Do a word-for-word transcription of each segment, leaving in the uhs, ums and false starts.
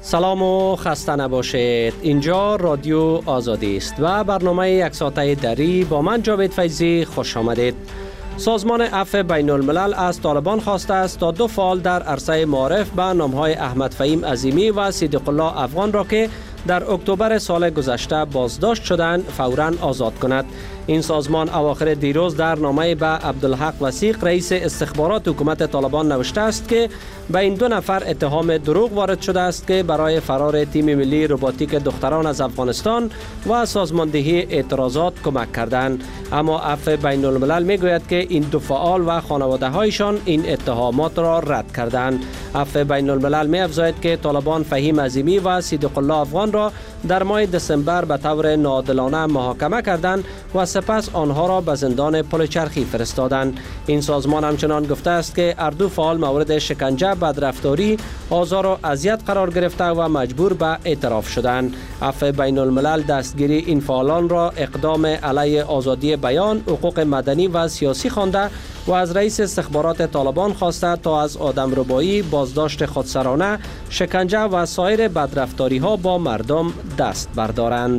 سلام و خسته نباشید. اینجا رادیو آزادی است و برنامه یک ساعته دری با من جاوید فیضی خوش آمدید. سازمان عفو بین الملل از طالبان خواسته است تا دو فعال در عرصه معارف به نامهای احمد فهیم عظیمی و صدیق الله افغان را که در اکتبر سال گذشته بازداشت شدند فوراً آزاد کند. این سازمان اواخر دیروز در نامه به عبدالحق وثیق رئیس استخبارات حکومت طالبان نوشته است که به این دو نفر اتهام دروغ وارد شده است که برای فرار تیم ملی روباتیک دختران از افغانستان و سازماندهی اعتراضات کمک کردند. اما عفو بین الملل میگوید که این دو فعال و خانواده هایشان این اتهامات را رد کردند. عفو بین الملل می افزاید که طالبان فهیم عظیمی و صدیق الله افغان را در ماه دسامبر به طور ناعادلانه محاکمه کردند و سپس آنها را به زندان پلچرخی فرستادند. این سازمان همچنان گفته است که هر دو فعال مورد شکنجه، بدرفتاری، آزار و اذیت قرار گرفته و مجبور به اعتراف شدند. عفو بین الملل دستگیری این فعالان را اقدام علیه آزادی بیان، حقوق مدنی و سیاسی خوانده و از رئیس استخبارات طالبان خواسته تا از آدمربایی، بازداشت خودسرانه، شکنجه و سایر بدرفتاری ها با مردم دست بردارند.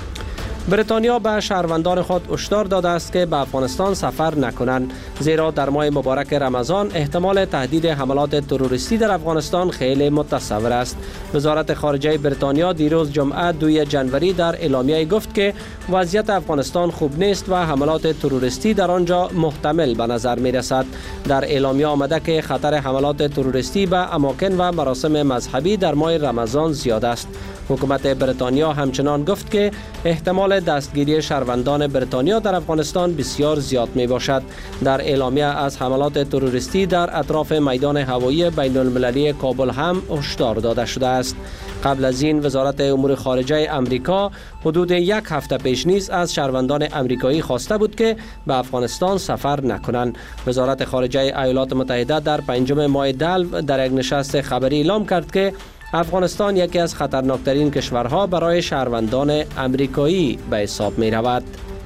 بریتانیا به شهروندان خود هشدار داده است که به افغانستان سفر نکنند، زیرا در ماه مبارک رمضان احتمال تهدید حملات تروریستی در افغانستان خیلی متصور است. وزارت خارجه بریتانیا دیروز جمعه دوم ژانویه در اعلامیه گفت که وضعیت افغانستان خوب نیست و حملات تروریستی در آنجا محتمل به نظر می رسد. در اعلامیه آمده که خطر حملات تروریستی به اماکن و مراسم مذهبی در ماه رمضان زیاد است. حکومت بریتانیا همچنان گفت که احتمال دستگیری شهروندان بریتانیا در افغانستان بسیار زیاد می باشد. در اعلامیه از حملات تروریستی در اطراف میدان هوایی بین المللی کابل هم هشدار داده شده است. قبل از این وزارت امور خارجه امریکا حدود یک هفته پیش نیز از شهروندان امریکایی خواسته بود که به افغانستان سفر نکنند. وزارت خارجه ایالات متحده در پنجم ماه دلو در یک نشست خبری اعلام کرد که افغانستان یکی از خطرناکترین کشورها برای شهروندان امریکایی به حساب می رود.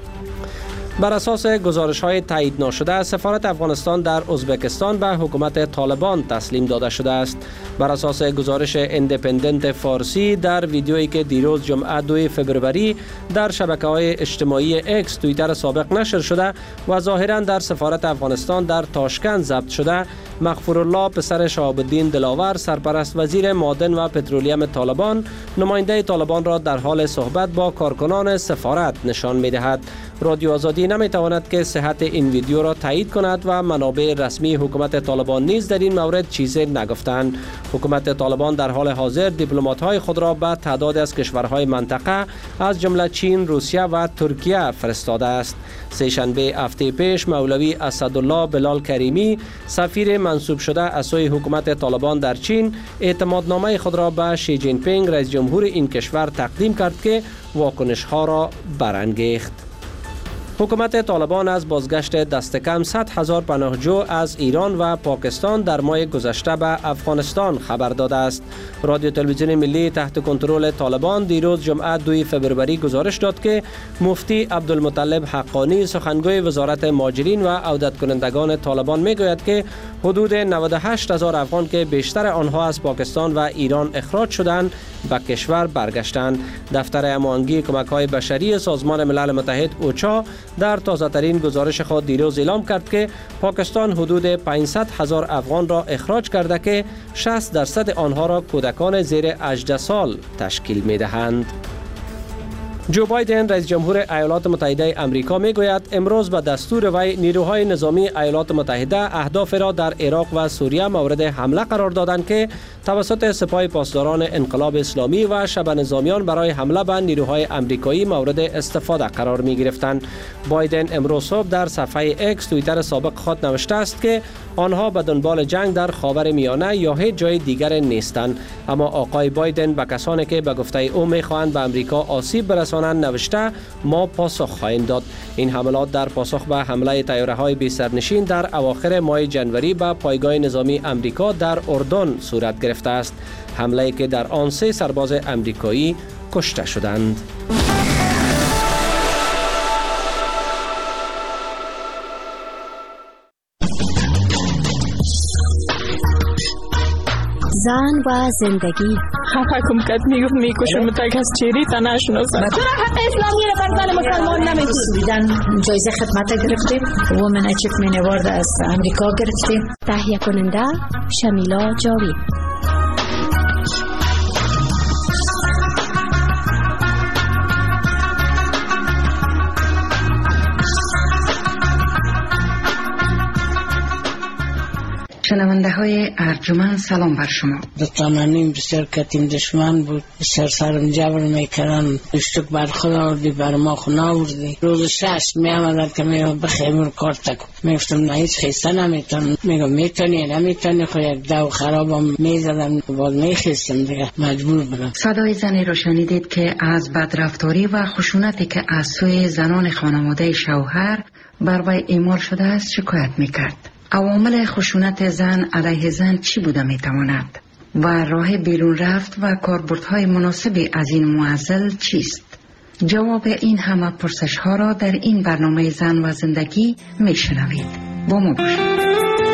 بر اساس گزارش‌های تایید ناشده، سفارت افغانستان در ازبکستان به حکومت طالبان تسلیم داده شده است. بر اساس گزارش ایندیپندنت فارسی در ویدیویی که دیروز جمعه دوم فوریه در شبکه‌های اجتماعی اکس توییتر سابق نشر شده و ظاهراً در سفارت افغانستان در تاشکند ضبط شده، مغفورالله پسر شهاب الدین دلاور، سرپرست وزیر معادن و پترولیم طالبان، نماینده طالبان را در حال صحبت با کارکنان سفارت نشان می‌دهد. رادیو آزادی نمی‌تواند که صحت این ویدیو را تایید کند و منابع رسمی حکومت طالبان نیز در این مورد چیزی نگفتند. حکومت طالبان در حال حاضر دیپلمات‌های خود را به تعداد از کشورهای منطقه از جمله چین، روسیه و ترکیه فرستاده است. سه‌شنبه هفته پیش مولوی اسدالله بلال کریمی، سفیر منصوب شده از سوی حکومت طالبان در چین، اعتمادنامه خود را به شی جین پینگ رئیس جمهور این کشور تقدیم کرد که واکنش‌ها را برانگیخت. حکومت طالبان از بازگشت دست کم صد هزار پناهجو از ایران و پاکستان در ماه گذشته به افغانستان خبر داده است. رادیو تلویزیون ملی تحت کنترل طالبان دیروز جمعه دوم فوریه گزارش داد که مفتی عبدالمطلب حقانی، سخنگوی وزارت مهاجرین و عودت کنندگان طالبان میگوید که حدود نود و هشت هزار افغان که بیشتر آنها از پاکستان و ایران اخراج شدند به کشور برگشتند. دفتر هماهنگی کمک‌های بشری سازمان ملل متحد اوچا در تازه‌ترین گزارش خود دیروز اعلام کرد که پاکستان حدود پانصد هزار افغان را اخراج کرده که شصت درصد آنها را کودکان زیر هجده سال تشکیل می‌دهند. جو بایدن رئیس جمهور ایالات متحده آمریکا میگوید امروز به دستور وی نیروهای نظامی ایالات متحده اهداف را در عراق و سوریه مورد حمله قرار دادند که توسط سپاه پاسداران انقلاب اسلامی و شبه نظامیان برای حمله به نیروهای آمریکایی مورد استفاده قرار می گرفتند. بایدن امروز صبح در صفحه اکس توییتر سابق خود نوشته است که آنها به دنبال جنگ در خاور میانه یا هیچ جای دیگر نیستند. اما آقای بایدن به کسانی که به گفته او میخواهند به امریکا آسیب برسانند نوشته ما پاسخ خواهیم داد. این حملات در پاسخ به حمله طیاره‌های بی سرنشین در اواخر ماه ژانویه به پایگاه نظامی امریکا در اردن صورت گرفته است. حمله‌ای که در آن سه سرباز امریکایی کشته شدند. زن و زندگی خفکم کرد، میگفت میکشم تا کس چیری تا نشناسم. چرا حق اسلامی رو بر زن مسلمان نمیدید؟ سویدن جایزه خدمت گرفتیم، وومن اچیومنت اوارد از امریکا گرفتیم. تهیه کننده شمیلا جاوید. شنونده های ارجمند سلام بر شما. دتانانیم بسیار کتیم دشمن بود، بسیار سرم جبر میکردن، اشتک بر خود آوردی بر ما خونه آوردی. روز شش می آمدن که میگم بخیمون کار تکو، میگفتم نه هیچ خیسته نمیتونم، میگم میتونی نمیتونی، خو یک دو خرابم میزدم باز میخیستم دیگه مجبور بودم. صدای زنی رو شنیدید که از بدرفتاری و خشونتی که از سوی زنان خانواده شوهر بر وی اعمال شده است شکایت میکرد. عوامل خشونت زن علیه زن چی بوده میتواند و راه بیرون رفت و کاربردهای مناسبی از این معضل چیست؟ جواب این همه پرسش ها را در این برنامه زن و زندگی میشنوید. با ما باشید.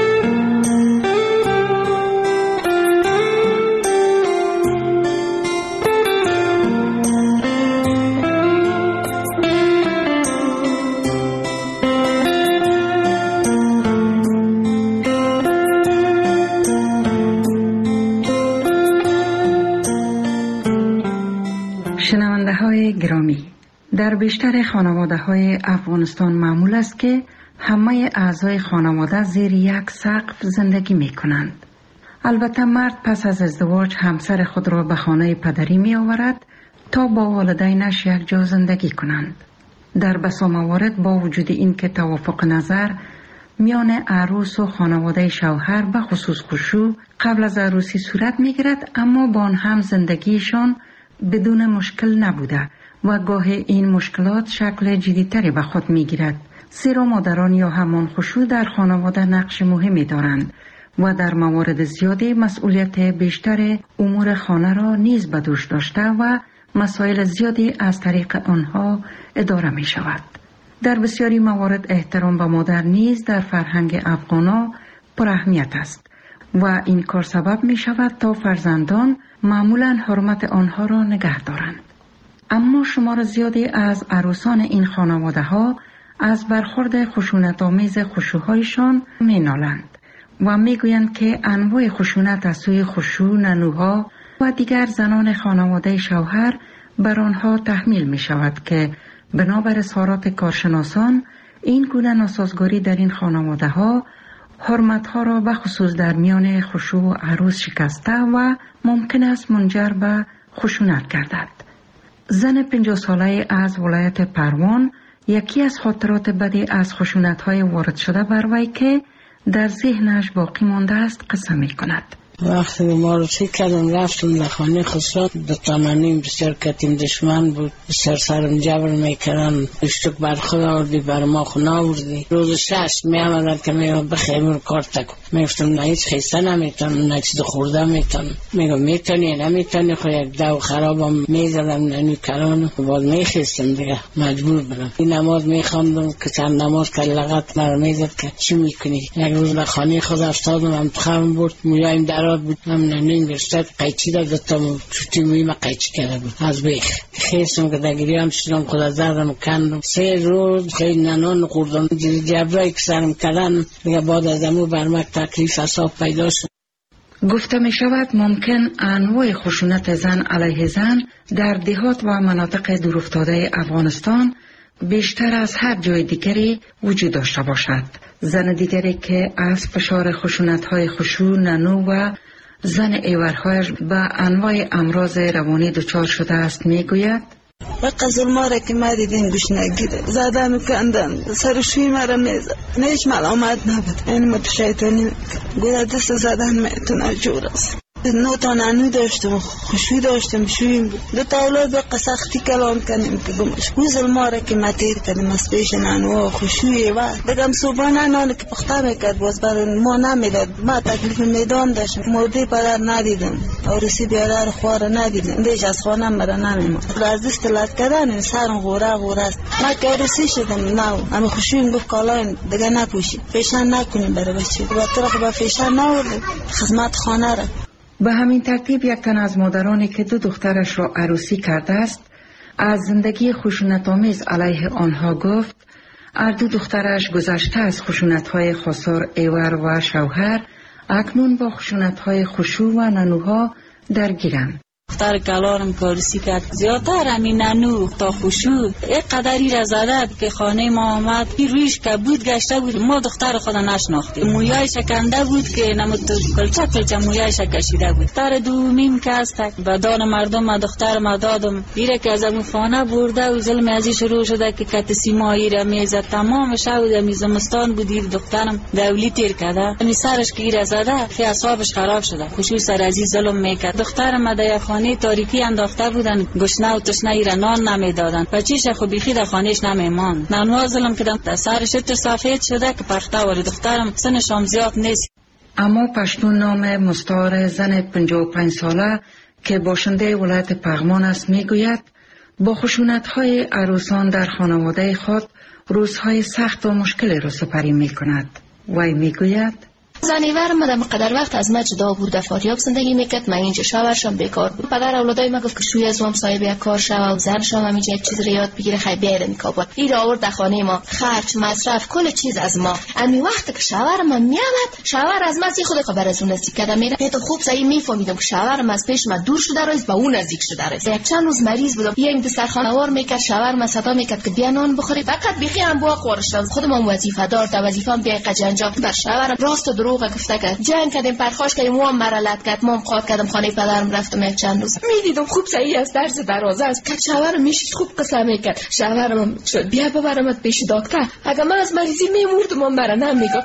شنونده های گرامی، در بیشتر خانواده های افغانستان معمول است که همه اعضای خانواده زیر یک سقف زندگی می کنند. البته مرد پس از ازدواج همسر خود را به خانه پدری می آورد تا با والدینش یک جا زندگی کنند. در بسا موارد با وجود این که توافق نظر میان عروس و خانواده شوهر به خصوص خشوع قبل از عروسی صورت می گیرد، اما با آن هم زندگیشان بدون مشکل نبوده و گاه این مشکلات شکل جدیتری به خود می گیرد، زیرا مادران یا همان خشوع در خانواده نقش مهمی دارند و در موارد زیادی مسئولیت بیشتر امور خانه را نیز به دوش داشته و مسائل زیادی از طریق آنها اداره می شود. در بسیاری موارد احترام به مادر نیز در فرهنگ افغانا پر اهمیت است و این کار سبب می شود تا فرزندان معمولاً حرمت آنها را نگه دارند. اما شمار زیادی از عروسان این خانواده ها از برخورد خشونت آمیز خشوع‌هایشان می نالند و می گویند که انواع خشونت از سوی خشوع، ننوها و دیگر زنان خانواده شوهر بر آنها تحمیل می شود که بنابر اظهارات کارشناسان این گونه ناسازگاری در این خانواده ها حرمت ها را به خصوص در میان خشوع و عروس شکسته و ممکن است منجر به خشونت گردد. زن پنجاه ساله از ولایت پروان یکی از خاطرات بدی از خشونت های وارد شده بر وی که در ذهنش باقی مانده است قصه می کند. وقتی معرفی کردم رفتم لخانه خسرو، دتانانیم بسیار کتیم دشمن بود، بسیار سرم جبر میکردن، اشتک بر خود آوردی بر ما خونه آوردی. روز شش می آمدن که میگم بخیمون کار تکو، میگفتم نه هیچ خیسته نمیتونم، نه چیز خورده میتونم، میگم میتونی نمیتونی، خو یک دو خرابم میزدم ننو کران باز میخیستم دیگه مجبور بودم. این نماز میخواندم که چند نماز که لغت مرا میزد که چی میکنی. یک روز لخانه خود افتادم، هم تخم برد مولایم در بود، هم ننین برشتر قیچی دا دتا چوتی مویم قیچی کرده بود از بیخ خیستم که دگیری هم شدم خدا زردم کندم. سه روز خیلی ننان خوردم، جبرایی که سرم کردن دیگه بعد از امو برمک تکلیف اصاب پیدا شد. گفته می شود ممکن انواع خشونت زن علیه زن در دهات و مناطق دورافتاده افغانستان بیشتر از هر جای دیگری وجود داشته باشد. زن دیگری که از فشار خشونت‌های خشوع، ننو و زن ایورهایش به انواع امراض روانی دچار شده است میگوید: وقت ظلما را که ما دیدیم گوش نگیره، زدن و کندن، سرشوی ما را میزد، نیش ملامت نبود. این مت شیطانی گویا دست زدن میتونه جور است. نو تا ننو داشتم، خوشوی داشتم، شویم بود. دو تا اولاد به قسختی کلام کنیم که گمش او ظلما را که ما تیر کنیم از پیش ننو خوشوی و بگم صبحانه نان که پخته میکرد باز برای ما نمیداد. ما تکلیف میدان داشتم، مرده پدر ندیدم، عروسی بیادر خوار ندیدم، دیش از خانم مرا نمیمون. از دست لط کردن سرم غوره غوره است. ما که عروسی شدم نو اما خوشویم گفت کالاین دیگه نپوشی، فیشن نکنیم برای بچه و طرق با فیشن نوردیم خدمت خانه را. به همین ترتیب یک تن از مادرانی که دو دخترش را عروسی کرده است از زندگی خشونت‌آمیز علیه آنها گفت هر دو دخترش گذشته از خشونت‌های خسار ایور و شوهر اکنون با خشونت‌های خشوع و ننوها درگیرند. دختر کلارم کارسی کرد زیادتر همین ننو تا خشوع یک قدری را زده که خانه ما آمد این رویش کبود گشته بود. ما دختر خود نشناختیم. مویای شکنده بود که نمود کلچه کلچه مویایش کشیده بود. دختر دومیم که است به دان مردم ما دختر ما دادم ایره که از امو خانه برده و ظلم ازی شروع شده که کت سیمایی را میزد. تمام شب در میزمستان بودید دخترم دولی تیر کرده امی سرش که ایره زده که اعصابش خراب شده. خشوع سر ازی ظلم میکرد. دخترم در خانه تاریکی انداخته بودن گشنه و تشنه ایره نان نمیدادن بچیش خو بیخی در خانهش نمیمان. نانوا ظلم کردن سرش تو سفید شده که پخته ولی دخترم سنش هم زیاد نیست. اما پشتون نام مستعار زن پنجاه و پنج ساله که باشنده ولایت پغمان است میگوید با خشونت‌های عروسان در خانواده خود روزهای سخت و مشکلی را سپری میکند. وی میگوید زنیور مدام قدر وقت از ما جدا بود در فاریاب زندگی میکرد. من اینجا شوهرشم بیکار بود. پدر اولادای ما گفت که شوی از وام صاحب یک کار شوه و زنشم همینجا یک چیز ریاد بگیره خیلی بیاره میکابل این را آورد در خانه ما خرج مصرف کل چیز از ما. امی وقت که شوهرم میامد شوهر از ما خود خبر از اون نزدیک کرده میره تو خوب صحیح میفهمیدم که شوهرم از پیش من دور شده است با اون نزدیک شده است. یک چند روز مریض بودم یک دسترخوان وار میکرد شوهرم صدا میکرد که بیا نان بخوری فقط بیخی هم بوا خورشتم خودم وظیفه دار تا وظیفه‌ام بیا قجنجا بر شوهرم راست و دروغ گفته که جنگ کردیم پرخاش کردیم و هم مرالت کرد ما هم خواد کردم خانه پدرم رفتم یک چند روز میدیدم خوب صحیح از درس درازه است که شوهرم میشید خوب قصه میکرد. شوهرم شد بیا ببرمت پیش دکتر اگه من از مریضی میمردم من برا نمیگم.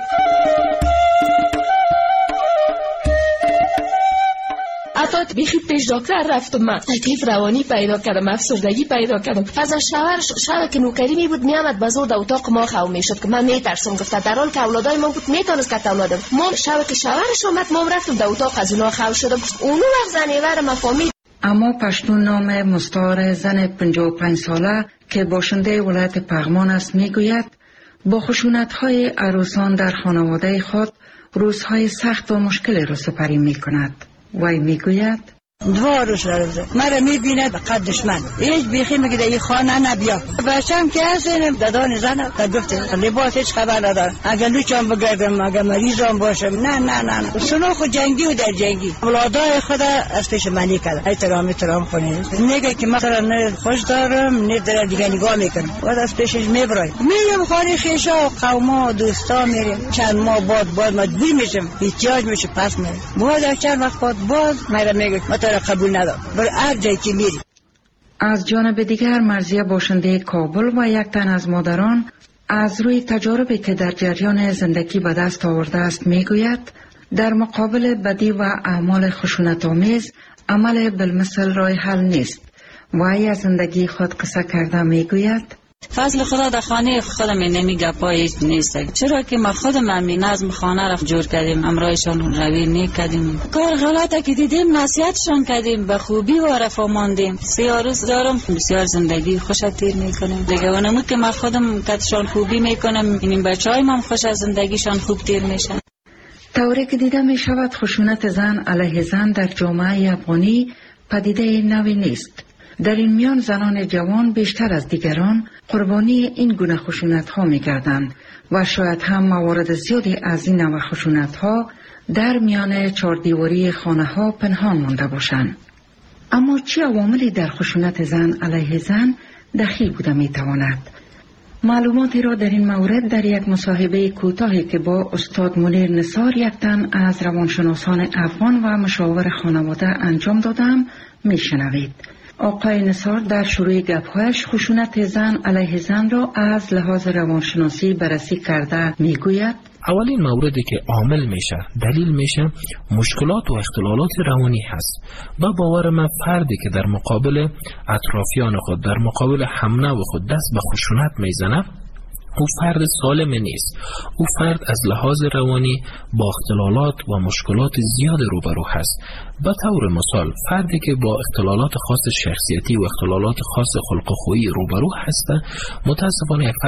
حتی بیخی پیش دکتر رفتم من تکلیف روانی پیدا کردم افسردگی پیدا کردم. از شوهر شب که نوکری می بود میامد بازور در اتاق ما خو میشد که من میترسم گفته در حال که اولادای ما بود میتونست که اولادم ما شب که شوهرش اومد ما رفتم در اتاق از اونا خو شدم اونو وقت زنیور ما فهمید. اما پشتون نام مستعار زن پنجاه و پنج ساله که باشنده ولایت پغمان است میگوید با خشونت‌های عروسان در خانواده خود روزهای سخت و مشکلی را سپری میکند. وی میگوید دو روز رفته مرا میبیند قدش من هیچ بیخی میگه در این خانه نبیا بچم که هستیم دادان زنم تا گفته لباس هیچ خبر ندارم اگر لوچم بگردم اگر مریضم باشم نه نه نه نه سنو خود جنگی و در جنگی اولادای خدا از پیش منی کرد احترام احترام کنید میگه که مثلا نه خوش دارم نه در دیگه نگاه میکنم و از پیشش میبرایم میرم خانه خیشا و قوما و دوستا میریم چند ماه بعد بعد مجبور میشم احتیاج میشه پس میرم بعد چند وقت بعد باز مرا میگه قبول ندارم بر هر جایی که میری. از جانب دیگر مرضیه باشنده کابل و یک تن از مادران از روی تجاربی که در جریان زندگی به دست آورده است میگوید در مقابل بدی و اعمال خشونت‌آمیز عمل بالمثل راه حل نیست. وی از زندگی خود قصه کرده میگوید فضل خدا در خانه خودم نمیگه پایش نیست چرا که ما خودم همین نظم خانه را جور کردیم امرایشان روی میکردیم کار غلطه که دیدیم نصیحتشان کردیم به خوبی و رفا ماندیم. سیاه روز دارم بسیار زندگی خوش تیر میکنیم دیگه و نمود که ما خودم کتشان خوبی میکنم این بچه های من خوش از زندگیشان خوب تیر میشن. طوری که دیده می شود خشونت زن علیه زن در جامعه افغانی پدیده نوی نیست. در این میان زنان جوان بیشتر از دیگران قربانی این گونه خشونت ها می گردند و شاید هم موارد زیادی از این نوع خشونت ها در میان چاردیواری خانه ها پنهان مانده باشند. اما چه عواملی در خشونت زن علیه زن دخیل بوده می تواند؟ معلوماتی را در این مورد در یک مصاحبه کوتاهی که با استاد منیر نثار یک تن از روانشناسان افغان و مشاور خانواده انجام دادم می شنوید. آقای نثار در شروع گپ‌هایش خشونت زن علیه زن را از لحاظ روانشناسی بررسی کرده میگوید اولین موردی که عامل میشه دلیل میشه مشکلات و اختلالات روانی هست و باور من فردی که در مقابل اطرافیان خود در مقابل همنو خود دست به خشونت میزنه او فرد سالم نیست. او فرد از لحاظ روانی با اختلالات و مشکلات زیاد روبرو هست. به طور مثال فردی که با اختلالات خاص شخصیتی و اختلالات خاص خلق و خویی روبرو هست متاسفانه